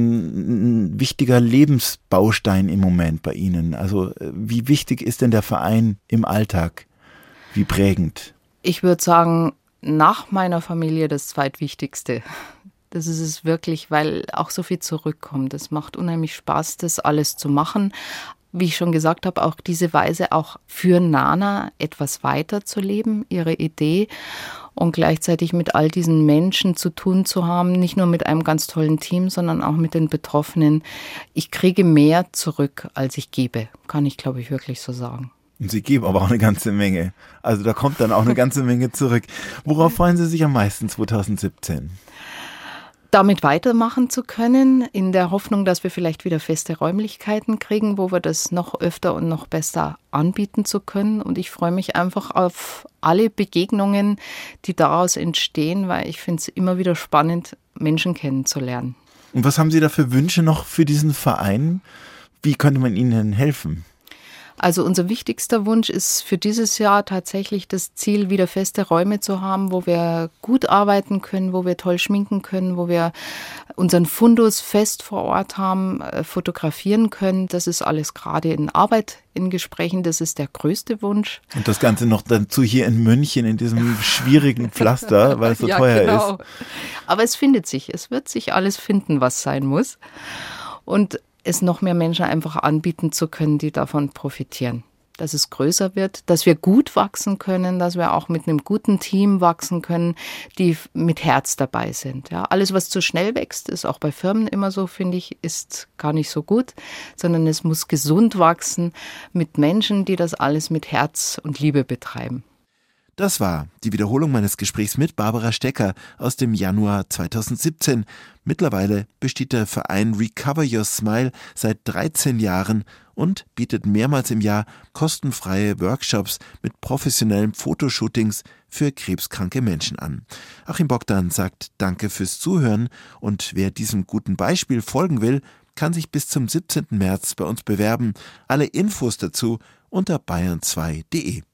ein wichtiger Lebensbaustein im Moment bei Ihnen? Also wie wichtig ist denn der Verein im Alltag? Wie prägend? Ich würde sagen, nach meiner Familie das zweitwichtigste. Das ist es wirklich, weil auch so viel zurückkommt. Es macht unheimlich Spaß, das alles zu machen. Wie ich schon gesagt habe, auch diese Weise auch für Nana etwas weiterzuleben, ihre Idee und gleichzeitig mit all diesen Menschen zu tun zu haben, nicht nur mit einem ganz tollen Team, sondern auch mit den Betroffenen. Ich kriege mehr zurück, als ich gebe, kann ich, glaube ich, wirklich so sagen. Und Sie geben aber auch eine ganze Menge. Also da kommt dann auch eine ganze Menge zurück. Worauf freuen Sie sich am meisten 2017? Damit weitermachen zu können, in der Hoffnung, dass wir vielleicht wieder feste Räumlichkeiten kriegen, wo wir das noch öfter und noch besser anbieten zu können. Und ich freue mich einfach auf alle Begegnungen, die daraus entstehen, weil ich finde es immer wieder spannend, Menschen kennenzulernen. Und was haben Sie da für Wünsche noch für diesen Verein? Wie könnte man Ihnen helfen? Also unser wichtigster Wunsch ist für dieses Jahr tatsächlich das Ziel, wieder feste Räume zu haben, wo wir gut arbeiten können, wo wir toll schminken können, wo wir unseren Fundus fest vor Ort haben, fotografieren können. Das ist alles gerade in Arbeit, in Gesprächen. Das ist der größte Wunsch. Und das Ganze noch dazu hier in München, in diesem schwierigen Pflaster, weil es so teuer ist. Aber es findet sich. Es wird sich alles finden, was sein muss. Und es noch mehr Menschen einfach anbieten zu können, die davon profitieren. Dass es größer wird, dass wir gut wachsen können, dass wir auch mit einem guten Team wachsen können, die mit Herz dabei sind. Ja, alles, was zu schnell wächst, ist auch bei Firmen immer so, finde ich, ist gar nicht so gut, sondern es muss gesund wachsen mit Menschen, die das alles mit Herz und Liebe betreiben. Das war die Wiederholung meines Gesprächs mit Barbara Stecker aus dem Januar 2017. Mittlerweile besteht der Verein Recover Your Smile seit 13 Jahren und bietet mehrmals im Jahr kostenfreie Workshops mit professionellen Fotoshootings für krebskranke Menschen an. Achim Bogdan sagt Danke fürs Zuhören und wer diesem guten Beispiel folgen will, kann sich bis zum 17. März bei uns bewerben. Alle Infos dazu unter bayern2.de.